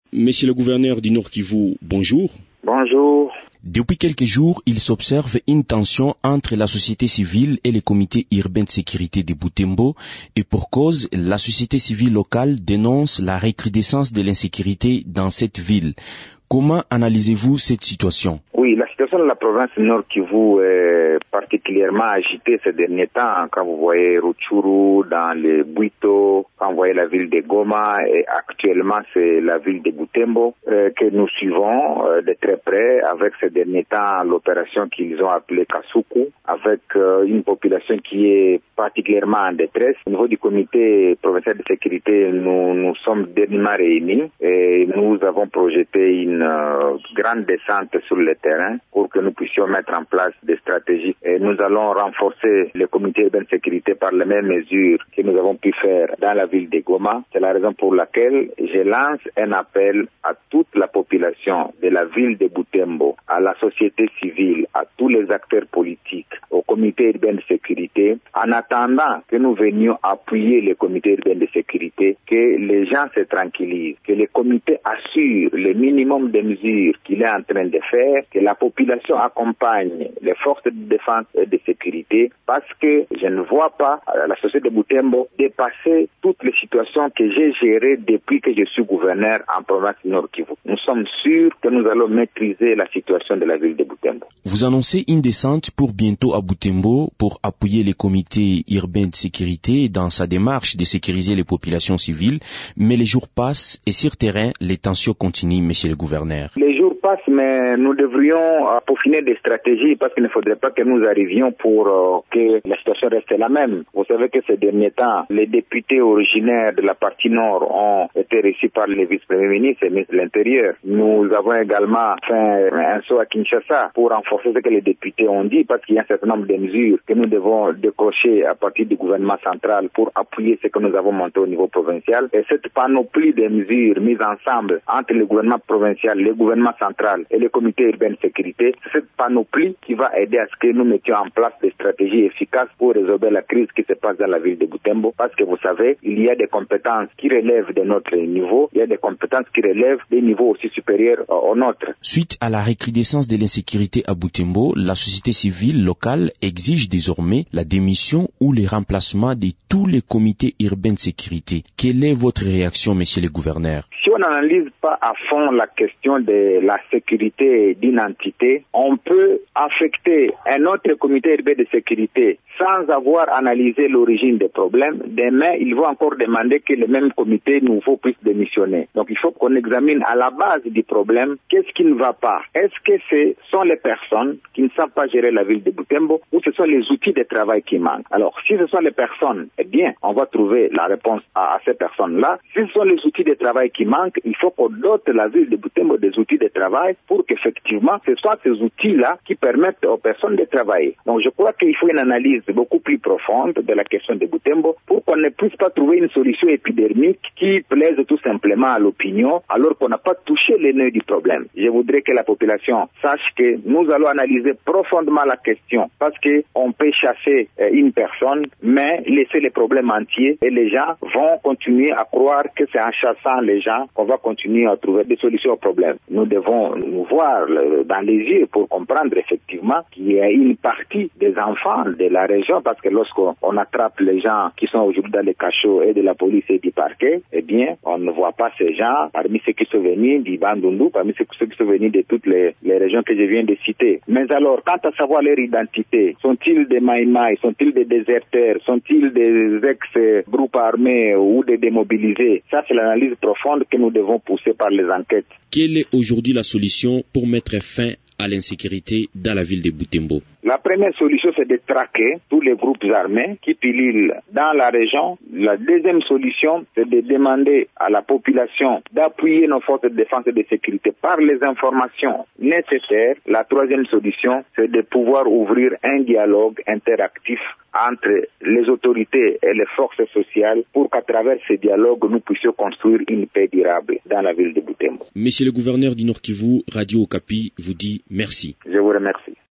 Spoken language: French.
Monsieur le gouverneur du Nord Kivu, bonjour. Bonjour. Depuis quelques jours, il s'observe une tension entre la société civile et les comités urbains de sécurité de Butembo, et pour cause, la société civile locale dénonce la recrudescence de l'insécurité dans cette ville. Comment analysez-vous cette situation? Oui, la situation de la province Nord Kivu est particulièrement agitée ces derniers temps. Quand vous voyez Rutshuru, dans les Bwito, quand vous voyez la ville de Goma, et actuellement c'est la ville de Butembo que nous suivons de très près avec ces derniers temps l'opération qu'ils ont appelée Kasuku, avec une population qui est particulièrement en détresse. Au niveau du comité provincial de sécurité, nous sommes dernièrement réunis et nous avons projeté une grande descente sur le terrain pour que nous puissions mettre en place des stratégies. Et nous allons renforcer le comité urbain de sécurité par les mêmes mesures que nous avons pu faire dans la ville de Goma. C'est la raison pour laquelle je lance un appel à toute la population de la ville de Butembo, à la société civile, à tous les acteurs politiques, au comité urbain de sécurité, en attendant que nous venions appuyer le comité urbain de sécurité, que les gens se tranquillisent, que le comité assure le minimum de mesures qu'il est en train de faire, que la population accompagne les forces de défense et de sécurité, parce que je ne vois pas la société de Butembo dépasser toutes les situations que j'ai gérées depuis que je suis gouverneur en province Nord Kivu. Nous sommes sûrs que nous allons maîtriser la situation de la ville de Butembo. Vous annoncez une descente pour bientôt à Butembo pour appuyer les comités urbains de sécurité dans sa démarche de sécuriser les populations civiles, mais les jours passent et sur terrain, les tensions continuent, monsieur le gouverneur. Les jours passent, mais nous devrions peaufiner des stratégies parce qu'il ne faudrait pas que nous arrivions pour que la situation reste la même. Vous savez que ces derniers temps, les députés originaires de la partie nord ont été reçus par le vice-premier ministre et le ministre de l'Intérieur. Nous avons également fait un saut à Kinshasa pour renforcer ce que les députés ont dit parce qu'il y a un certain nombre de mesures que nous devons décrocher à partir du gouvernement central pour appuyer ce que nous avons monté au niveau provincial. Et cette panoplie de mesures mises ensemble entre le gouvernement provincial, le gouvernement central et le comité urbain de sécurité, c'est cette panoplie qui va aider à ce que nous mettions en place des stratégies efficaces pour résoudre la crise qui se passe dans la ville de Butembo. Parce que vous savez, il y a des compétences qui relèvent de notre niveau, il y a des compétences qui relèvent des niveaux aussi supérieurs aux nôtres. Suite à la recrudescence de l'insécurité à Butembo, la société civile locale exige désormais la démission ou le remplacement de tous les comités urbains de sécurité. Quelle est votre réaction, monsieur le gouverneur? Si on n'analyse pas à fond la question de la sécurité d'une entité, on peut affecter un autre comité urbain de sécurité sans avoir analysé l'origine des problèmes. Demain, ils vont encore demander que le même comité nouveau puisse démissionner. Donc il faut qu'on examine à la base du problème qu'est-ce qui ne va pas. Est-ce que ce sont les personnes qui ne savent pas gérer la ville de Butembo ou ce sont les outils de travail qui manquent? Alors si ce sont les personnes, eh bien on va trouver la réponse à ces personnes-là. Si ce sont les outils de travail qui manquent, il faut qu'on dote la ville de Butembo des outils de travail pour qu'effectivement ce soit ces outils-là qui permettent aux personnes de travailler. Donc je crois qu'il faut une analyse beaucoup plus profonde de la question de Butembo pour qu'on ne puisse pas trouver une solution épidermique qui plaise tout simplement à l'opinion alors qu'on n'a pas touché les nœuds du problème. Je voudrais que la population sache que nous allons analyser profondément la question parce qu'on peut chasser une personne mais laisser les problèmes entiers et les gens vont continuer à croire que c'est en chassant les gens qu'on va continuer à trouver des solutions aux problèmes. Nous devons nous voir dans les yeux pour comprendre effectivement qu'il y a une partie des enfants de la région parce que lorsqu'on attrape les gens qui sont aujourd'hui dans les cachots et de la police et du parquet, eh bien, on ne voit pas ces gens parmi ceux qui sont venus du Bandundu, parmi ceux qui sont venus de toutes les régions que je viens de citer. Mais alors, quant à savoir leur identité, sont-ils des Maïmaï, sont-ils des déserteurs, sont-ils des ex-groupes armés ou des démobilisés? Ça, c'est l'analyse profonde que nous devons pousser par les enquêtes. Quelle est aujourd'hui la solution pour mettre fin à l'insécurité dans la ville de Butembo? La première solution, c'est de traquer tous les groupes armés qui pilulent dans la région. La deuxième solution, c'est de demander à la population d'appuyer nos forces de défense et de sécurité par les informations nécessaires. La troisième solution, c'est de pouvoir ouvrir un dialogue interactif entre les autorités et les forces sociales pour qu'à travers ce dialogue, nous puissions construire une paix durable dans la ville de Butembo. Monsieur le gouverneur du Nord Kivu, Radio Okapi vous dit merci. Je vous remercie.